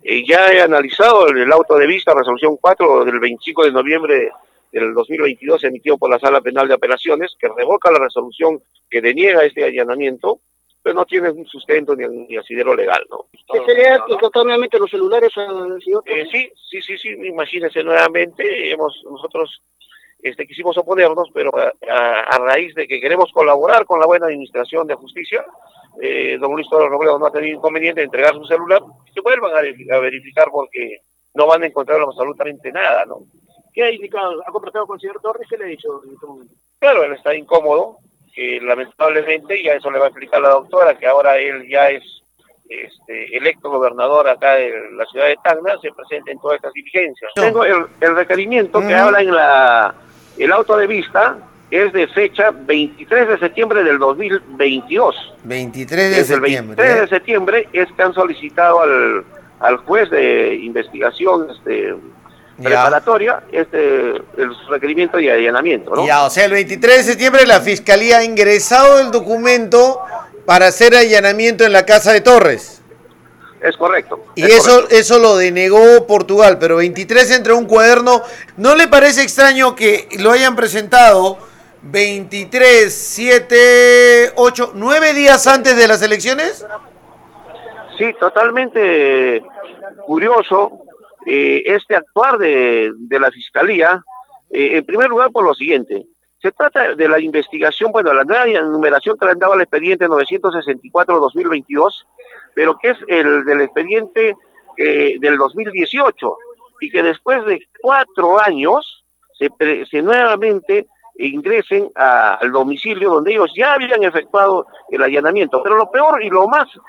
Ya he analizado el auto de vista, resolución 4 del 25 de noviembre del 2022, emitido por la Sala Penal de Apelaciones, que revoca la resolución que deniega este allanamiento, pero no tiene un sustento ni asidero legal, ¿no? ¿Se sería tocar nuevamente los celulares al señor? Sí, imagínense nuevamente, nosotros quisimos oponernos, pero a raíz de que queremos colaborar con la buena administración de justicia, don Luis Torres Robledo no ha tenido inconveniente de entregar su celular, que vuelvan a verificar porque no van a encontrar absolutamente nada, ¿no? ¿Qué ha indicado? ¿Ha conversado con el señor Torres? ¿Qué le ha dicho en este momento? Claro, él está incómodo, que lamentablemente, ya eso le va a explicar la doctora, que ahora él ya es electo gobernador acá de la ciudad de Tacna, se presenta en todas estas diligencias. No. Tengo el requerimiento que habla en el auto de vista, es de fecha 23 de septiembre del 2022. 23 de septiembre. 23 de septiembre es que han solicitado al juez de investigación preparatoria el requerimiento de allanamiento, ¿no? Ya, o sea, el 23 de septiembre la Fiscalía ha ingresado el documento para hacer allanamiento en la casa de Torres. Es correcto. Y eso lo denegó Portugal, pero 23 entre un cuaderno. ¿No le parece extraño que lo hayan presentado 23, 7, 8, 9 días antes de las elecciones? Sí, totalmente curioso actuar de la Fiscalía, en primer lugar por lo siguiente. Se trata de la investigación, la nueva numeración que le han dado al expediente 964-2022, pero que es el del expediente del 2018, y que después de 4 años se nuevamente ingresen al domicilio donde ellos ya habían efectuado el allanamiento. Pero lo peor y lo más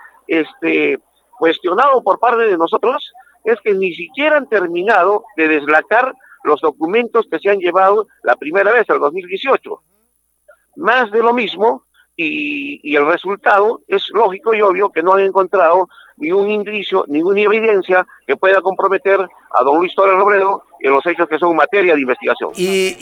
cuestionado por parte de nosotros es que ni siquiera han terminado de deslacar los documentos que se han llevado la primera vez, el 2018. Más de lo mismo, y el resultado es lógico y obvio que no han encontrado ningún indicio, ninguna evidencia que pueda comprometer a don Luis Torres Robledo en los hechos que son materia de investigación.